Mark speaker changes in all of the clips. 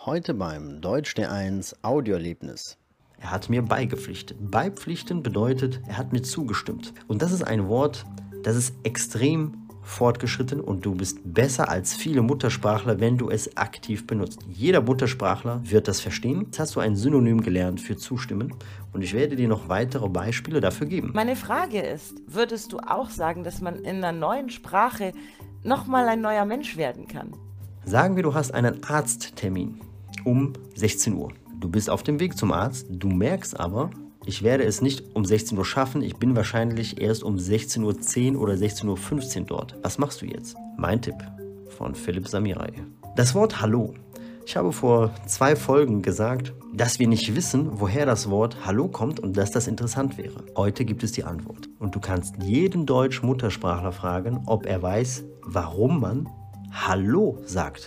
Speaker 1: Heute beim Deutsch D1 Audioerlebnis.
Speaker 2: Er hat mir beigepflichtet. Beipflichten bedeutet, er hat mir zugestimmt. Und das ist ein Wort, das ist extrem fortgeschritten und du bist besser als viele Muttersprachler, wenn du es aktiv benutzt. Jeder Muttersprachler wird das verstehen. Jetzt hast du ein Synonym gelernt für zustimmen und ich werde dir noch weitere Beispiele dafür geben.
Speaker 3: Meine Frage ist, würdest du auch sagen, dass man in einer neuen Sprache nochmal ein neuer Mensch werden kann?
Speaker 2: Sagen wir, du hast einen Arzttermin um 16 Uhr. Du bist auf dem Weg zum Arzt, du merkst aber, ich werde es nicht um 16 Uhr schaffen, ich bin wahrscheinlich erst um 16:10 Uhr oder 16:15 Uhr dort. Was machst du jetzt? Mein Tipp von Philipp Samirai. Das Wort Hallo. Ich habe vor 2 Folgen gesagt, dass wir nicht wissen, woher das Wort Hallo kommt und dass das interessant wäre. Heute gibt es die Antwort. Und du kannst jeden Deutsch-Muttersprachler fragen, ob er weiß, warum man Hallo sagt.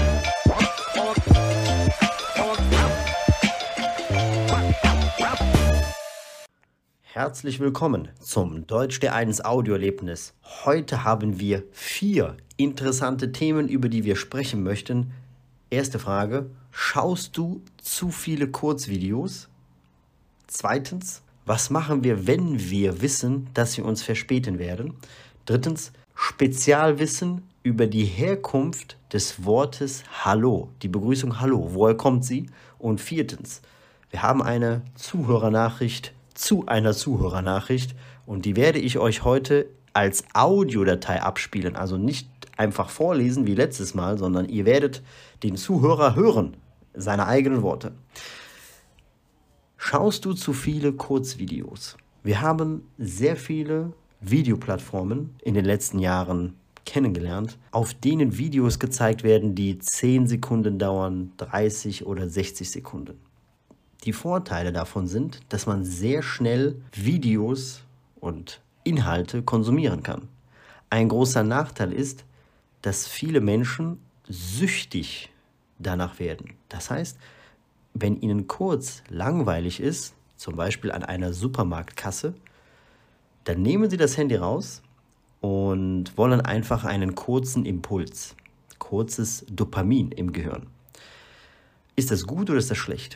Speaker 2: Herzlich willkommen zum Deutsch D1 Audioerlebnis. Heute haben wir 4 interessante Themen, über die wir sprechen möchten. Erste Frage, schaust du zu viele Kurzvideos? Zweitens, was machen wir, wenn wir wissen, dass wir uns verspäten werden? Drittens, Spezialwissen über die Herkunft des Wortes Hallo, die Begrüßung Hallo, woher kommt sie? Und viertens, wir haben eine Zuhörernachricht zu einer Zuhörernachricht und die werde ich euch heute als Audiodatei abspielen, also nicht einfach vorlesen wie letztes Mal, sondern ihr werdet den Zuhörer hören, seine eigenen Worte. Schaust du zu viele Kurzvideos? Wir haben sehr viele Videoplattformen in den letzten Jahren kennengelernt, auf denen Videos gezeigt werden, die 10 Sekunden dauern, 30 oder 60 Sekunden. Die Vorteile davon sind, dass man sehr schnell Videos und Inhalte konsumieren kann. Ein großer Nachteil ist, dass viele Menschen süchtig danach werden. Das heißt, wenn ihnen kurz langweilig ist, zum Beispiel an einer Supermarktkasse, dann nehmen sie das Handy raus und wollen einfach einen kurzen Impuls, kurzes Dopamin im Gehirn. Ist das gut oder ist das schlecht?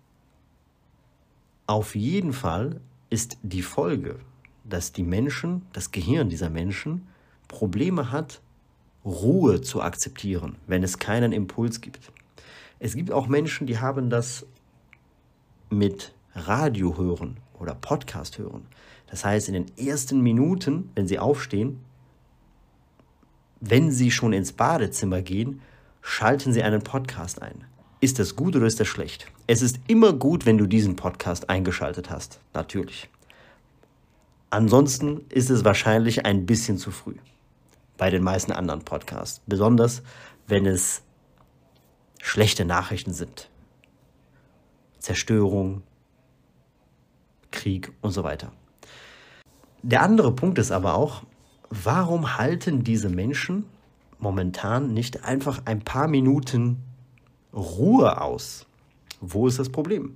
Speaker 2: Auf jeden Fall ist die Folge, dass das Gehirn dieser Menschen, Probleme hat, Ruhe zu akzeptieren, wenn es keinen Impuls gibt. Es gibt auch Menschen, die haben das mit Radio hören oder Podcast hören. Das heißt, in den ersten Minuten, wenn sie aufstehen, wenn sie schon ins Badezimmer gehen, schalten sie einen Podcast ein. Ist das gut oder ist das schlecht? Es ist immer gut, wenn du diesen Podcast eingeschaltet hast, natürlich. Ansonsten ist es wahrscheinlich ein bisschen zu früh bei den meisten anderen Podcasts, besonders wenn es schlechte Nachrichten sind. Zerstörung, Krieg und so weiter. Der andere Punkt ist aber auch, warum halten diese Menschen momentan nicht einfach ein paar Minuten Ruhe aus? Wo ist das Problem?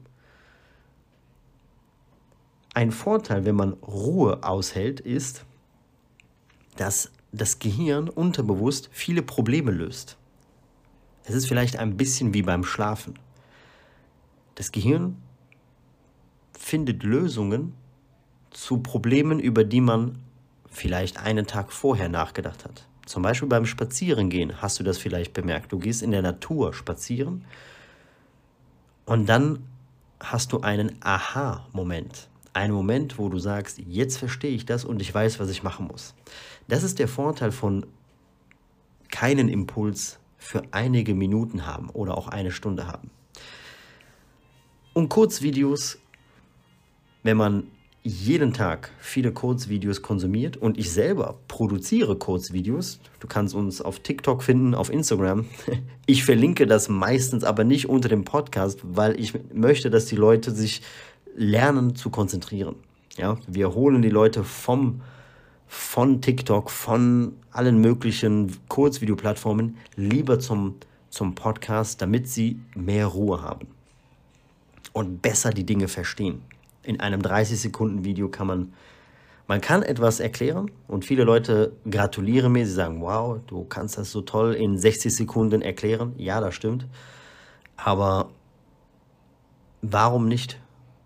Speaker 2: Ein Vorteil, wenn man Ruhe aushält, ist, dass das Gehirn unterbewusst viele Probleme löst. Es ist vielleicht ein bisschen wie beim Schlafen. Das Gehirn findet Lösungen zu Problemen, über die man vielleicht einen Tag vorher nachgedacht hat. Zum Beispiel beim Spazierengehen hast du das vielleicht bemerkt. Du gehst in der Natur spazieren und dann hast du einen Aha-Moment. Einen Moment, wo du sagst, jetzt verstehe ich das und ich weiß, was ich machen muss. Das ist der Vorteil von keinen Impuls für einige Minuten haben oder auch eine Stunde haben. Und Kurzvideos, wenn man jeden Tag viele Kurzvideos konsumiert und ich selber produziere Kurzvideos. Du kannst uns auf TikTok finden, auf Instagram. Ich verlinke das meistens aber nicht unter dem Podcast, weil ich möchte, dass die Leute sich lernen zu konzentrieren. Ja? Wir holen die Leute von TikTok, von allen möglichen Kurzvideoplattformen lieber zum Podcast, damit sie mehr Ruhe haben und besser die Dinge verstehen. In einem 30-Sekunden-Video kann man kann etwas erklären und viele Leute gratulieren mir. Sie sagen, wow, du kannst das so toll in 60 Sekunden erklären. Ja, das stimmt. Aber warum nicht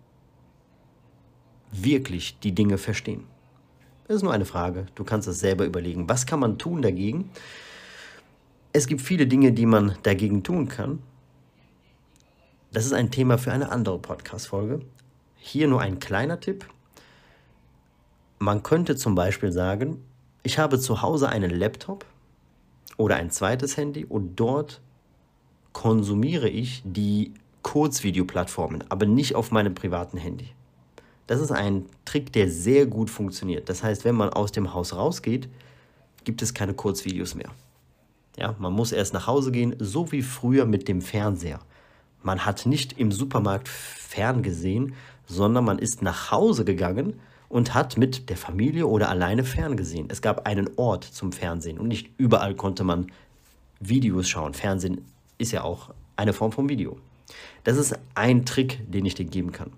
Speaker 2: wirklich die Dinge verstehen? Das ist nur eine Frage. Du kannst es selber überlegen. Was kann man tun dagegen? Es gibt viele Dinge, die man dagegen tun kann. Das ist ein Thema für eine andere Podcast-Folge. Hier nur ein kleiner Tipp. Man könnte zum Beispiel sagen, ich habe zu Hause einen Laptop oder ein zweites Handy und dort konsumiere ich die Kurzvideoplattformen, aber nicht auf meinem privaten Handy. Das ist ein Trick, der sehr gut funktioniert. Das heißt, wenn man aus dem Haus rausgeht, gibt es keine Kurzvideos mehr. Ja, man muss erst nach Hause gehen, so wie früher mit dem Fernseher. Man hat nicht im Supermarkt ferngesehen, sondern man ist nach Hause gegangen und hat mit der Familie oder alleine ferngesehen. Es gab einen Ort zum Fernsehen und nicht überall konnte man Videos schauen. Fernsehen ist ja auch eine Form von Video. Das ist ein Trick, den ich dir geben kann.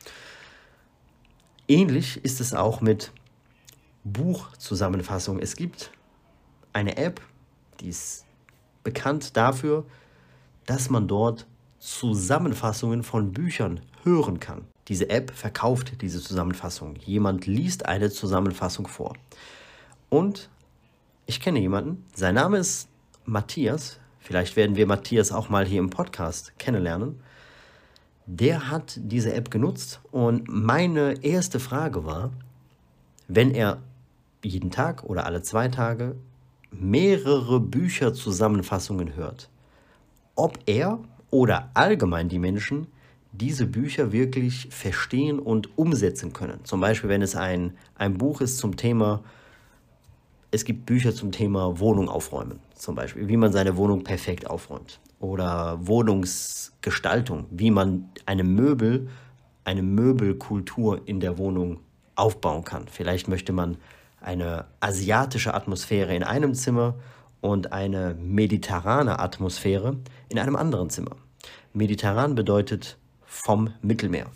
Speaker 2: Ähnlich ist es auch mit Buchzusammenfassung. Es gibt eine App, die ist bekannt dafür, dass man dort Zusammenfassungen von Büchern hören kann. Diese App verkauft diese Zusammenfassung. Jemand liest eine Zusammenfassung vor. Und ich kenne jemanden, sein Name ist Matthias. Vielleicht werden wir Matthias auch mal hier im Podcast kennenlernen. Der hat diese App genutzt und meine erste Frage war, wenn er jeden Tag oder alle 2 Tage mehrere Bücherzusammenfassungen hört, ob er oder allgemein die Menschen diese Bücher wirklich verstehen und umsetzen können. Zum Beispiel, wenn es ein Buch ist zum Thema, es gibt Bücher zum Thema Wohnung aufräumen, zum Beispiel, wie man seine Wohnung perfekt aufräumt. Oder Wohnungsgestaltung, wie man eine Möbelkultur in der Wohnung aufbauen kann. Vielleicht möchte man eine asiatische Atmosphäre in einem Zimmer und eine mediterrane Atmosphäre in einem anderen Zimmer. Mediterran bedeutet vom Mittelmeer.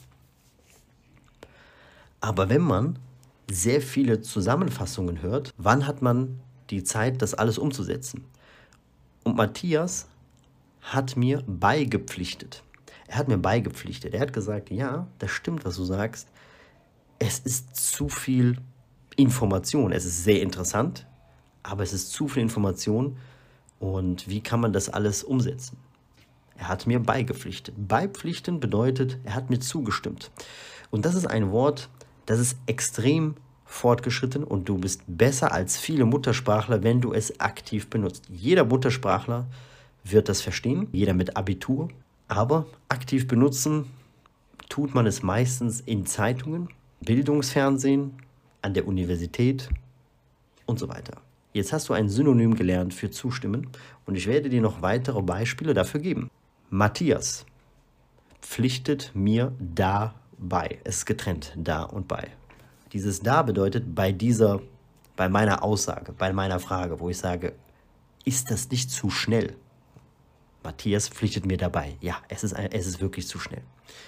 Speaker 2: Aber wenn man sehr viele Zusammenfassungen hört, wann hat man die Zeit, das alles umzusetzen? Und Matthias hat mir beigepflichtet. Er hat gesagt, ja, das stimmt, was du sagst. Es ist zu viel Information. Es ist sehr interessant, aber es ist zu viel Information. Und wie kann man das alles umsetzen? Er hat mir beigepflichtet. Beipflichten bedeutet, er hat mir zugestimmt. Und das ist ein Wort, das ist extrem fortgeschritten und du bist besser als viele Muttersprachler, wenn du es aktiv benutzt. Jeder Muttersprachler wird das verstehen, jeder mit Abitur. Aber aktiv benutzen tut man es meistens in Zeitungen, Bildungsfernsehen, an der Universität und so weiter. Jetzt hast du ein Synonym gelernt für zustimmen und ich werde dir noch weitere Beispiele dafür geben. Matthias pflichtet mir da bei. Es ist getrennt, da und bei. Dieses da bedeutet bei meiner Aussage, bei meiner Frage, wo ich sage, ist das nicht zu schnell? Matthias pflichtet mir dabei. Ja, es ist wirklich zu schnell.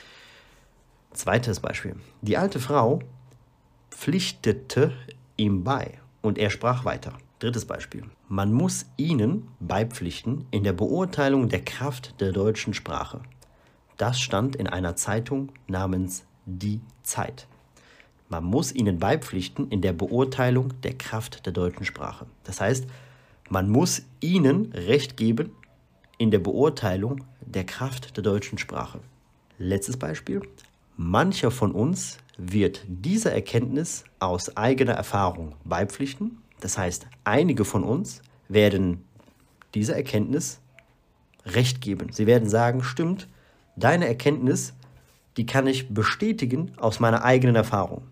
Speaker 2: Zweites Beispiel. Die alte Frau pflichtete ihm bei und er sprach weiter. Drittes Beispiel. Man muss ihnen beipflichten in der Beurteilung der Kraft der deutschen Sprache. Das stand in einer Zeitung namens Die Zeit. Man muss ihnen beipflichten in der Beurteilung der Kraft der deutschen Sprache. Das heißt, man muss ihnen Recht geben in der Beurteilung der Kraft der deutschen Sprache. Letztes Beispiel. Mancher von uns wird dieser Erkenntnis aus eigener Erfahrung beipflichten. Das heißt, einige von uns werden dieser Erkenntnis Recht geben. Sie werden sagen, stimmt, deine Erkenntnis, die kann ich bestätigen aus meiner eigenen Erfahrung.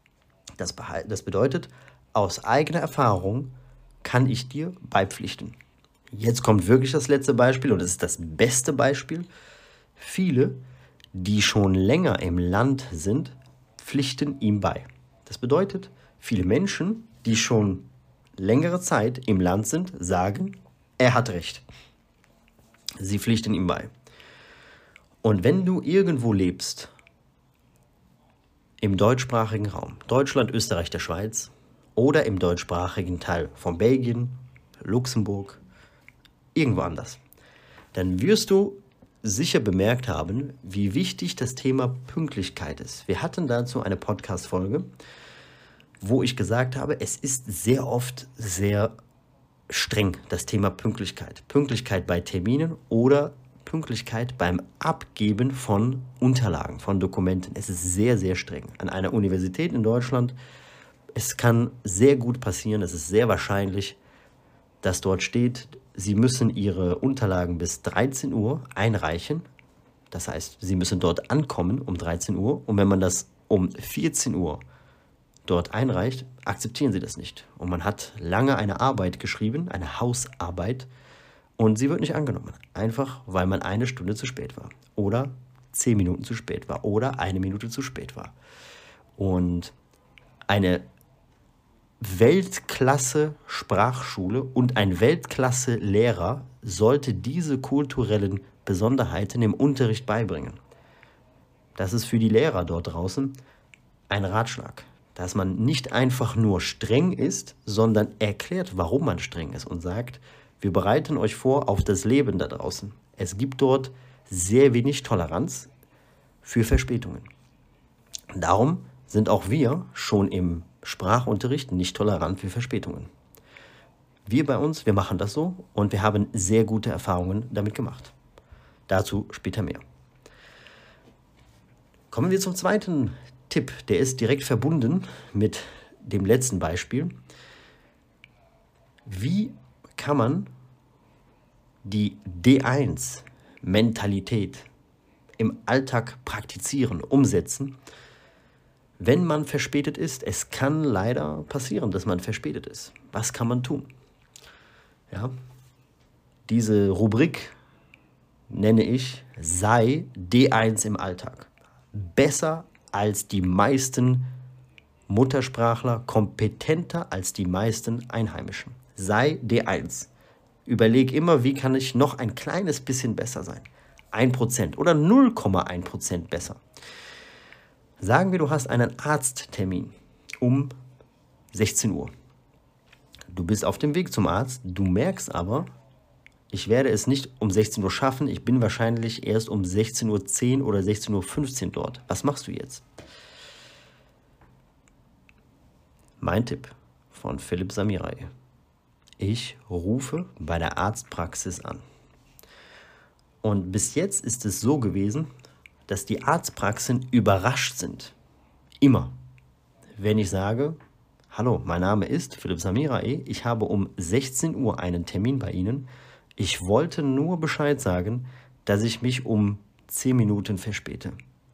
Speaker 2: Das bedeutet, aus eigener Erfahrung kann ich dir beipflichten. Jetzt kommt wirklich das letzte Beispiel und es ist das beste Beispiel. Viele, die schon länger im Land sind, pflichten ihm bei. Das bedeutet, viele Menschen, die schon längere Zeit im Land sind, sagen, er hat recht. Sie pflichten ihm bei. Und wenn du irgendwo lebst, im deutschsprachigen Raum, Deutschland, Österreich, der Schweiz oder im deutschsprachigen Teil von Belgien, Luxemburg, irgendwo anders, dann wirst du sicher bemerkt haben, wie wichtig das Thema Pünktlichkeit ist. Wir hatten dazu eine Podcast-Folge, wo ich gesagt habe, es ist sehr oft sehr streng, das Thema Pünktlichkeit. Pünktlichkeit bei Terminen oder Pünktlichkeit beim Abgeben von Unterlagen, von Dokumenten. Es ist sehr, sehr streng. An einer Universität in Deutschland, es kann sehr gut passieren, es ist sehr wahrscheinlich, dass dort steht, Sie müssen Ihre Unterlagen bis 13 Uhr einreichen. Das heißt, Sie müssen dort ankommen um 13 Uhr. Und wenn man das um 14 Uhr dort einreicht, akzeptieren Sie das nicht. Und man hat lange eine Arbeit geschrieben, eine Hausarbeit, und sie wird nicht angenommen. Einfach, weil man 1 Stunde zu spät war. Oder 10 Minuten zu spät war. Oder 1 Minute zu spät war. Und eine Weltklasse-Sprachschule und ein Weltklasse-Lehrer sollte diese kulturellen Besonderheiten im Unterricht beibringen. Das ist für die Lehrer dort draußen ein Ratschlag, dass man nicht einfach nur streng ist, sondern erklärt, warum man streng ist und sagt, wir bereiten euch vor auf das Leben da draußen. Es gibt dort sehr wenig Toleranz für Verspätungen. Darum sind auch wir schon im Sprachunterricht nicht tolerant für Verspätungen. Wir bei uns, wir machen das so und wir haben sehr gute Erfahrungen damit gemacht. Dazu später mehr. Kommen wir zum zweiten Tipp. Der ist direkt verbunden mit dem letzten Beispiel. Wie kann man die D1-Mentalität im Alltag praktizieren, umsetzen, wenn man verspätet ist? Es kann leider passieren, dass man verspätet ist. Was kann man tun? Ja, diese Rubrik nenne ich sei D1 im Alltag. Besser als die meisten Muttersprachler, kompetenter als die meisten Einheimischen. Sei D1. Überleg immer, wie kann ich noch ein kleines bisschen besser sein. 1% oder 0,1% besser. Sagen wir, du hast einen Arzttermin um 16 Uhr. Du bist auf dem Weg zum Arzt, du merkst aber, ich werde es nicht um 16 Uhr schaffen, ich bin wahrscheinlich erst um 16:10 Uhr oder 16:15 Uhr dort. Was machst du jetzt? Mein Tipp von Philipp Samirai. Ich rufe bei der Arztpraxis an. Und bis jetzt ist es so gewesen, dass die Arztpraxen überrascht sind. Immer. Wenn ich sage, hallo, mein Name ist Philipp Samirai, ich habe um 16 Uhr einen Termin bei Ihnen. Ich wollte nur Bescheid sagen, dass ich mich um 10 Minuten verspäte.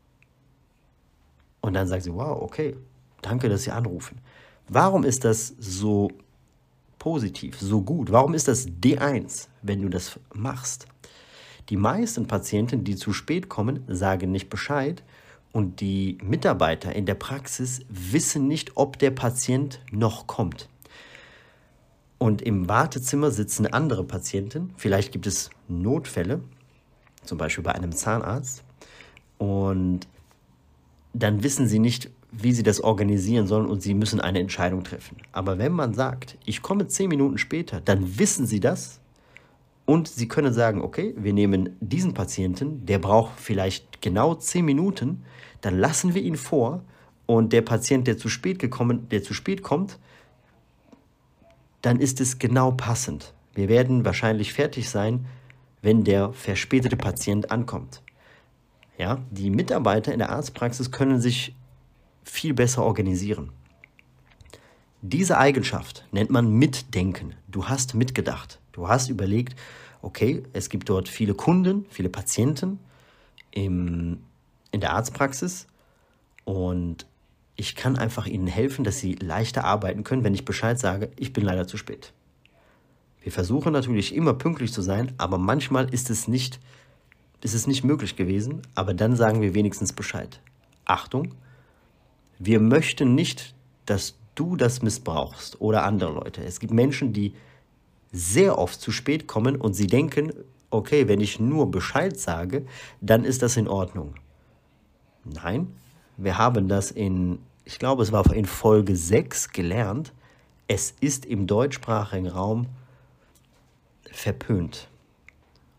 Speaker 2: Und dann sagt sie, wow, okay, danke, dass Sie anrufen. Warum ist das so positiv, so gut? Warum ist das D1, wenn du das machst? Die meisten Patienten, die zu spät kommen, sagen nicht Bescheid und die Mitarbeiter in der Praxis wissen nicht, ob der Patient noch kommt. Und im Wartezimmer sitzen andere Patienten, vielleicht gibt es Notfälle, zum Beispiel bei einem Zahnarzt, und dann wissen sie nicht, wie sie das organisieren sollen und sie müssen eine Entscheidung treffen. Aber wenn man sagt, ich komme 10 Minuten später, dann wissen sie das. Und sie können sagen, okay, wir nehmen diesen Patienten, der braucht vielleicht genau 10 Minuten, dann lassen wir ihn vor und der Patient, der zu spät kommt, dann ist es genau passend. Wir werden wahrscheinlich fertig sein, wenn der verspätete Patient ankommt. Ja, die Mitarbeiter in der Arztpraxis können sich viel besser organisieren. Diese Eigenschaft nennt man Mitdenken. Du hast mitgedacht. Du hast überlegt, okay, es gibt dort viele Kunden, viele Patienten in der Arztpraxis und ich kann einfach ihnen helfen, dass sie leichter arbeiten können, wenn ich Bescheid sage, ich bin leider zu spät. Wir versuchen natürlich immer pünktlich zu sein, aber manchmal ist es nicht möglich gewesen, aber dann sagen wir wenigstens Bescheid. Achtung, wir möchten nicht, dass du das missbrauchst oder andere Leute. Es gibt Menschen, die sehr oft zu spät kommen und sie denken, okay, wenn ich nur Bescheid sage, dann ist das in Ordnung. Nein, wir haben das ich glaube, es war in Folge 6 gelernt. Es ist im deutschsprachigen Raum verpönt.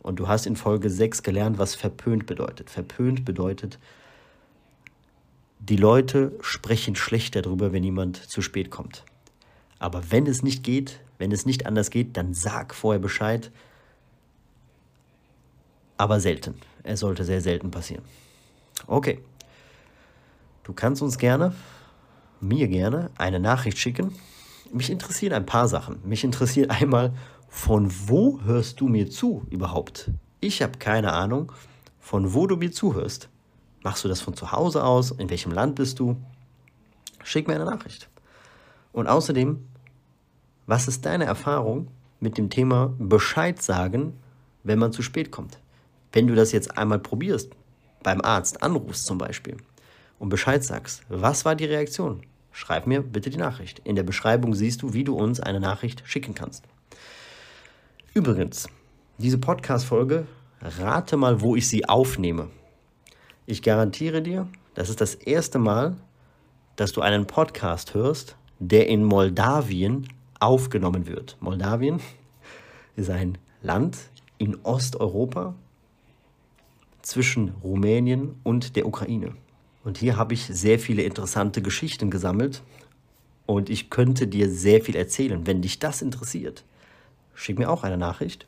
Speaker 2: Und du hast in Folge 6 gelernt, was verpönt bedeutet. Verpönt bedeutet, die Leute sprechen schlecht darüber, wenn jemand zu spät kommt. Aber wenn es nicht geht, wenn es nicht anders geht, dann sag vorher Bescheid. Aber selten. Es sollte sehr selten passieren. Okay. Du kannst uns mir gerne eine Nachricht schicken. Mich interessieren ein paar Sachen. Mich interessiert einmal, von wo hörst du mir zu überhaupt? Ich habe keine Ahnung, von wo du mir zuhörst. Machst du das von zu Hause aus? In welchem Land bist du? Schick mir eine Nachricht. Und außerdem, was ist deine Erfahrung mit dem Thema Bescheid sagen, wenn man zu spät kommt? Wenn du das jetzt einmal probierst, beim Arzt anrufst zum Beispiel und Bescheid sagst, was war die Reaktion? Schreib mir bitte die Nachricht. In der Beschreibung siehst du, wie du uns eine Nachricht schicken kannst. Übrigens, diese Podcast-Folge, rate mal, wo ich sie aufnehme. Ich garantiere dir, das ist das erste Mal, dass du einen Podcast hörst, der in Moldawien aufgenommen wird. Moldawien ist ein Land in Osteuropa zwischen Rumänien und der Ukraine. Und hier habe ich sehr viele interessante Geschichten gesammelt und ich könnte dir sehr viel erzählen. Wenn dich das interessiert, schick mir auch eine Nachricht.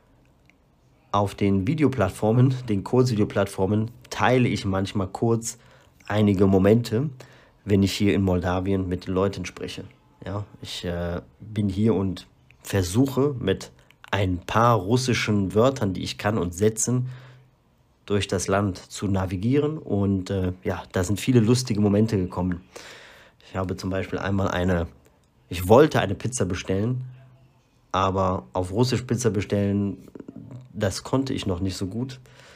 Speaker 2: Auf den Videoplattformen, den Kurzvideoplattformen, teile ich manchmal kurz einige Momente, wenn ich hier in Moldawien mit den Leuten spreche. Ja, ich bin hier und versuche mit ein paar russischen Wörtern, die ich kann und Sätzen, durch das Land zu navigieren. Und da sind viele lustige Momente gekommen. Ich habe zum Beispiel einmal ich wollte eine Pizza bestellen, aber auf Russisch Pizza bestellen, das konnte ich noch nicht so gut.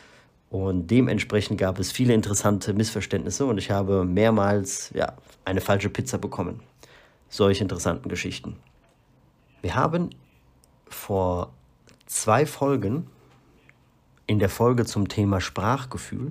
Speaker 2: Und dementsprechend gab es viele interessante Missverständnisse und ich habe mehrmals eine falsche Pizza bekommen. Solche interessanten Geschichten. Wir haben vor 2 Folgen in der Folge zum Thema Sprachgefühl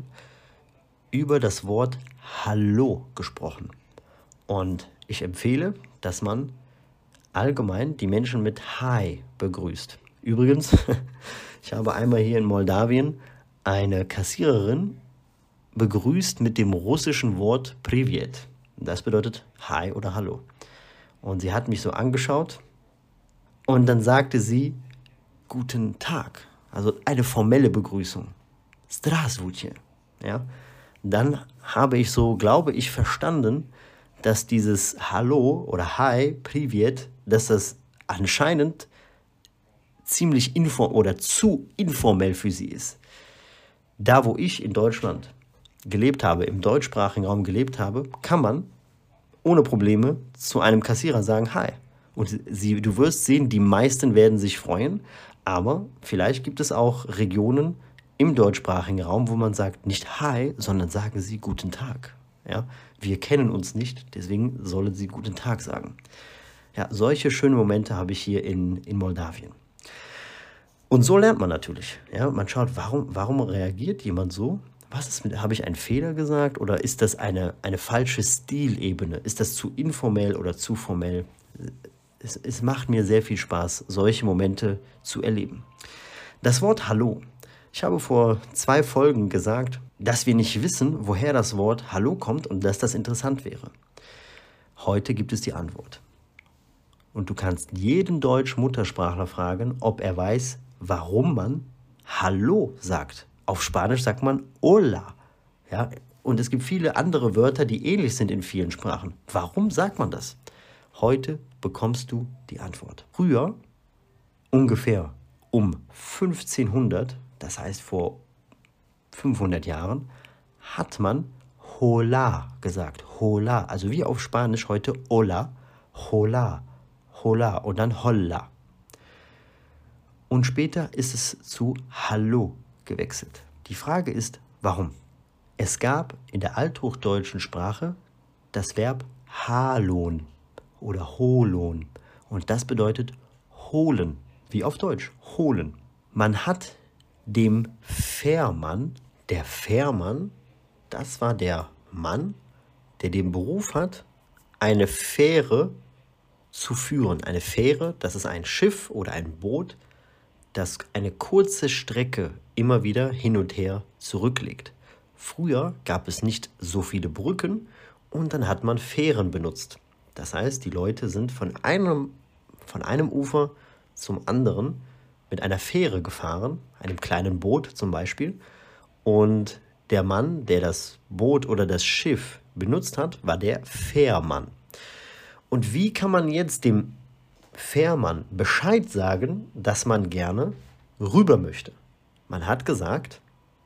Speaker 2: über das Wort Hallo gesprochen. Und ich empfehle, dass man allgemein die Menschen mit Hi begrüßt. Übrigens, ich habe einmal hier in Moldawien eine Kassiererin begrüßt mit dem russischen Wort Privet. Das bedeutet Hi oder Hallo. Und sie hat mich so angeschaut und dann sagte sie Guten Tag. Also eine formelle Begrüßung. Здравствуйте. Ja? Dann habe ich glaube ich, verstanden, dass dieses Hallo oder Hi, Privet, dass das anscheinend ziemlich zu informell für sie ist. Da, wo ich in Deutschland gelebt habe, im deutschsprachigen Raum gelebt habe, kann man ohne Probleme zu einem Kassierer sagen Hi. Und du wirst sehen, die meisten werden sich freuen, aber vielleicht gibt es auch Regionen im deutschsprachigen Raum, wo man sagt nicht Hi, sondern sagen sie Guten Tag. Ja? Wir kennen uns nicht, deswegen sollen sie Guten Tag sagen. Ja, solche schönen Momente habe ich hier in Moldawien. Und so lernt man natürlich. Ja? Man schaut, warum reagiert jemand so? Habe ich einen Fehler gesagt oder ist das eine falsche Stilebene? Ist das zu informell oder zu formell? Es macht mir sehr viel Spaß, solche Momente zu erleben. Das Wort Hallo. Ich habe vor 2 Folgen gesagt, dass wir nicht wissen, woher das Wort Hallo kommt und dass das interessant wäre. Heute gibt es die Antwort. Und du kannst jeden Deutsch-Muttersprachler fragen, ob er weiß, warum man Hallo sagt. Auf Spanisch sagt man Hola. Ja? Und es gibt viele andere Wörter, die ähnlich sind in vielen Sprachen. Warum sagt man das? Heute bekommst du die Antwort. Früher, ungefähr um 1500, das heißt vor 500 Jahren, hat man Hola gesagt. Hola, also wie auf Spanisch heute Hola, Hola, Hola und dann Holla. Und später ist es zu Hallo gewechselt. Die Frage ist, warum? Es gab in der althochdeutschen Sprache das Verb halon oder holon und das bedeutet holen, wie auf Deutsch, holen. Man hat dem Fährmann, der Fährmann, das war der Mann, der den Beruf hat, eine Fähre zu führen. Eine Fähre, das ist ein Schiff oder ein Boot, das eine kurze Strecke immer wieder hin und her zurücklegt. Früher gab es nicht so viele Brücken und dann hat man Fähren benutzt. Das heißt, die Leute sind von einem Ufer zum anderen mit einer Fähre gefahren, einem kleinen Boot zum Beispiel. Und der Mann, der das Boot oder das Schiff benutzt hat, war der Fährmann. Und wie kann man jetzt dem Fährmann Bescheid sagen, dass man gerne rüber möchte? Man hat gesagt,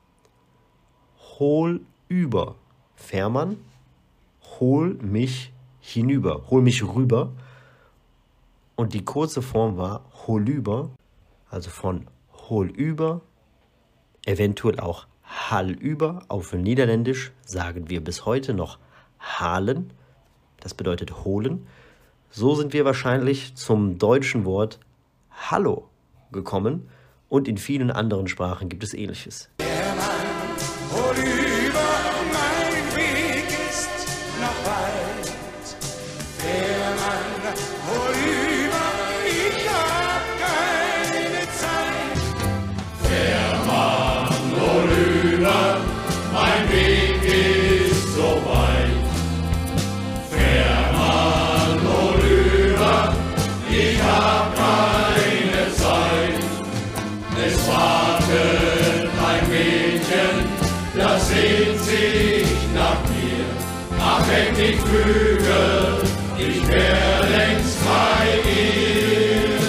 Speaker 2: hol über. Fährmann, hol mich hinüber, hol mich rüber. Und die kurze Form war holüber, also von hol über, eventuell auch hallüber. Auf Niederländisch sagen wir bis heute noch halen, das bedeutet holen. So sind wir wahrscheinlich zum deutschen Wort Hallo gekommen und in vielen anderen Sprachen gibt es Ähnliches.
Speaker 4: Der Mann, worüber mein Weg ist noch weit. Der Mann, worüber ich hab keine Zeit. Der Mann, worüber mein Weg ist so weit. Der Mann, worüber ich hab keine Zeit. Es wartet ein Mädchen, das sehnt sich nach mir. Ach, endlich Flügel, ich wär längst bei ihr.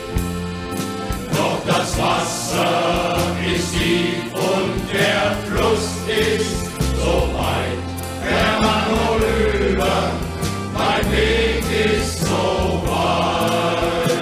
Speaker 4: Doch das Wasser ist tief und der Fluss ist so weit. Der Mann vorüber, mein Weg ist so weit.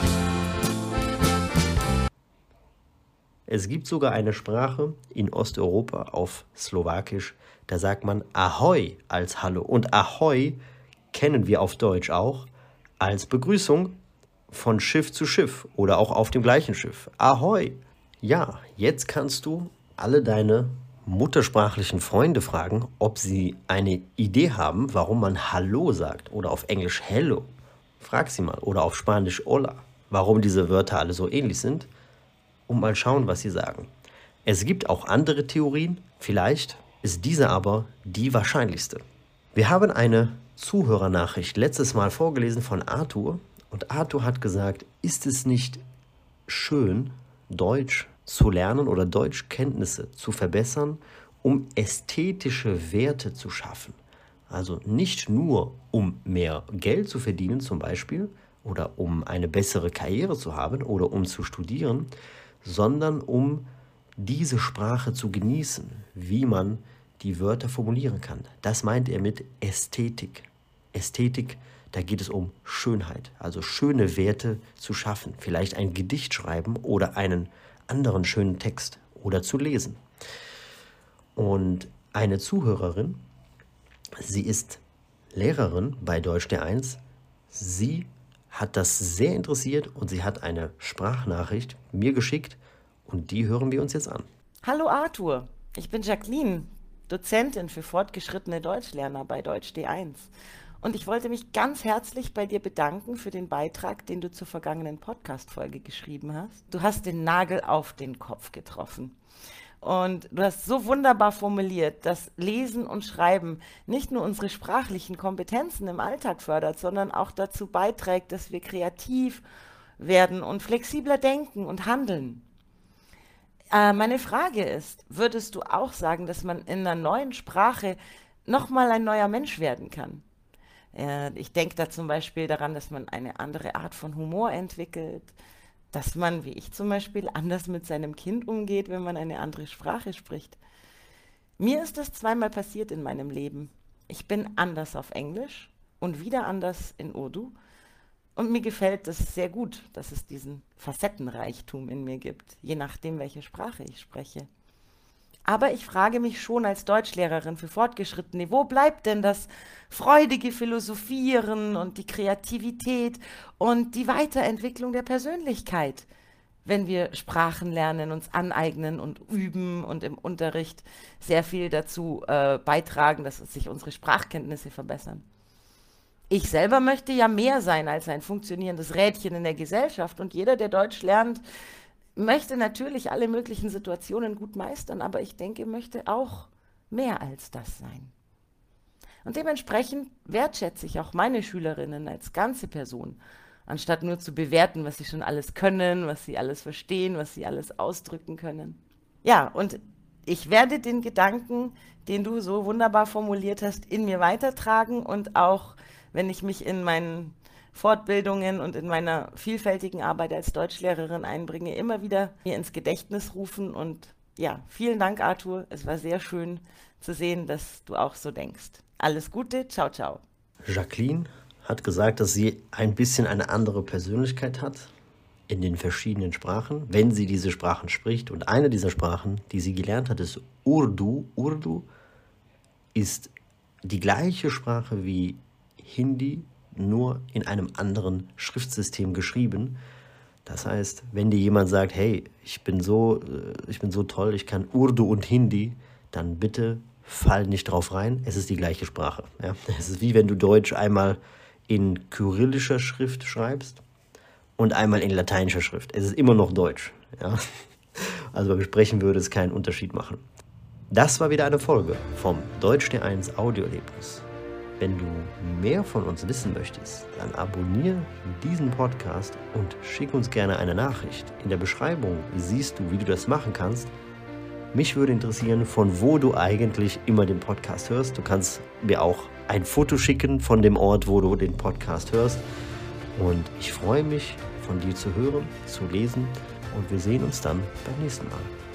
Speaker 2: Es gibt sogar eine Sprache in Osteuropa auf Slowakisch, da sagt man Ahoi als Hallo. Und Ahoi kennen wir auf Deutsch auch als Begrüßung von Schiff zu Schiff oder auch auf dem gleichen Schiff. Ahoi! Ja, jetzt kannst du alle deine muttersprachlichen Freunde fragen, ob sie eine Idee haben, warum man Hallo sagt oder auf Englisch Hello. Frag sie mal. Oder auf Spanisch Hola. Warum diese Wörter alle so ähnlich sind. Und mal schauen, was sie sagen. Es gibt auch andere Theorien, vielleicht ist diese aber die wahrscheinlichste. Wir haben eine Zuhörernachricht letztes Mal vorgelesen von Arthur und Arthur hat gesagt, ist es nicht schön, Deutsch zu lernen oder Deutschkenntnisse zu verbessern, um ästhetische Werte zu schaffen? Also nicht nur, um mehr Geld zu verdienen zum Beispiel oder um eine bessere Karriere zu haben oder um zu studieren, sondern um diese Sprache zu genießen, wie man die Wörter formulieren kann. Das meint er mit Ästhetik. Ästhetik, da geht es um Schönheit, also schöne Werte zu schaffen, vielleicht ein Gedicht schreiben oder einen anderen schönen Text oder zu lesen. Und eine Zuhörerin, sie ist Lehrerin bei Deutsch D1, sie hat das sehr interessiert und sie hat eine Sprachnachricht mir geschickt und die hören wir uns jetzt an.
Speaker 3: Hallo Arthur, ich bin Jacqueline, Dozentin für fortgeschrittene Deutschlerner bei Deutsch D1. Und ich wollte mich ganz herzlich bei dir bedanken für den Beitrag, den du zur vergangenen Podcast-Folge geschrieben hast. Du hast den Nagel auf den Kopf getroffen. Und du hast so wunderbar formuliert, dass Lesen und Schreiben nicht nur unsere sprachlichen Kompetenzen im Alltag fördert, sondern auch dazu beiträgt, dass wir kreativ werden und flexibler denken und handeln. Meine Frage ist, würdest du auch sagen, dass man in einer neuen Sprache nochmal ein neuer Mensch werden kann? Ich denke da zum Beispiel daran, dass man eine andere Art von Humor entwickelt, dass man, wie ich zum Beispiel, anders mit seinem Kind umgeht, wenn man eine andere Sprache spricht. Mir ist das zweimal passiert in meinem Leben. Ich bin anders auf Englisch und wieder anders in Urdu. Und mir gefällt es sehr gut, dass es diesen Facettenreichtum in mir gibt, je nachdem, welche Sprache ich spreche. Aber ich frage mich schon als Deutschlehrerin für Fortgeschrittene, wo bleibt denn das freudige Philosophieren und die Kreativität und die Weiterentwicklung der Persönlichkeit, wenn wir Sprachen lernen, uns aneignen und üben und im Unterricht sehr viel dazu beitragen, dass sich unsere Sprachkenntnisse verbessern? Ich selber möchte ja mehr sein als ein funktionierendes Rädchen in der Gesellschaft und jeder, der Deutsch lernt, möchte natürlich alle möglichen Situationen gut meistern, aber ich denke, möchte auch mehr als das sein. Und dementsprechend wertschätze ich auch meine Schülerinnen als ganze Person, anstatt nur zu bewerten, was sie schon alles können, was sie alles verstehen, was sie alles ausdrücken können. Ja, und ich werde den Gedanken, den du so wunderbar formuliert hast, in mir weitertragen und auch, wenn ich mich in meinen Fortbildungen und in meiner vielfältigen Arbeit als Deutschlehrerin einbringe, immer wieder mir ins Gedächtnis rufen. Und ja, vielen Dank, Arthur. Es war sehr schön zu sehen, dass du auch so denkst. Alles Gute, ciao, ciao.
Speaker 2: Jacqueline hat gesagt, dass sie ein bisschen eine andere Persönlichkeit hat in den verschiedenen Sprachen, wenn sie diese Sprachen spricht. Und eine dieser Sprachen, die sie gelernt hat, ist Urdu. Urdu ist die gleiche Sprache wie Hindi, nur in einem anderen Schriftsystem geschrieben. Das heißt, wenn dir jemand sagt, hey, ich bin so toll, ich kann Urdu und Hindi, dann bitte fall nicht drauf rein, es ist die gleiche Sprache. Ja? Es ist wie wenn du Deutsch einmal in kyrillischer Schrift schreibst und einmal in lateinischer Schrift. Es ist immer noch Deutsch. Ja? Also beim Sprechen würde es keinen Unterschied machen. Das war wieder eine Folge vom Deutsch D1 Audioerlebnis. Wenn du mehr von uns wissen möchtest, dann abonniere diesen Podcast und schick uns gerne eine Nachricht. In der Beschreibung siehst du, wie du das machen kannst. Mich würde interessieren, von wo du eigentlich immer den Podcast hörst. Du kannst mir auch ein Foto schicken von dem Ort, wo du den Podcast hörst. Und ich freue mich, von dir zu hören, zu lesen. Und wir sehen uns dann beim nächsten Mal.